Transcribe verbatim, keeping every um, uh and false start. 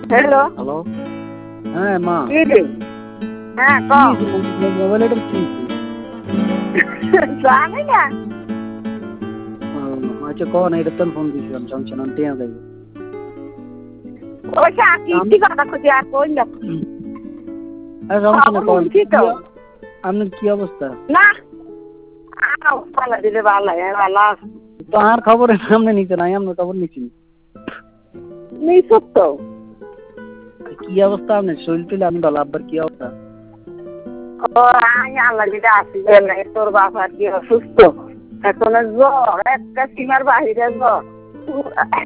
hello hello হ্যাঁ মা কি রে হ্যাঁ ক মোবাইলটার কি জানি না আচ্ছা কন এটা তো ফোন দিয়েছিলাম জংশন আনতে যাবে ওইটা কি কথা খুঁজে আর কই না আর জংশনে কন কি তো আপনার কি অবস্থা না আও পালা দিলে ভালো ভালো তো আর খবরের সামনে নিতে নাই আমরা খবর নিচ্ছি নিছুক তো কি অবস্থা আপনার শরীর টুলে আমি ভালো আব্বার কি অবস্থা ও আমি আল্লাহ দিদা আসি নাই তোর বাবার কি অসুস্থ এখন জ্বর একটা সীমার বাহিরে জ্বর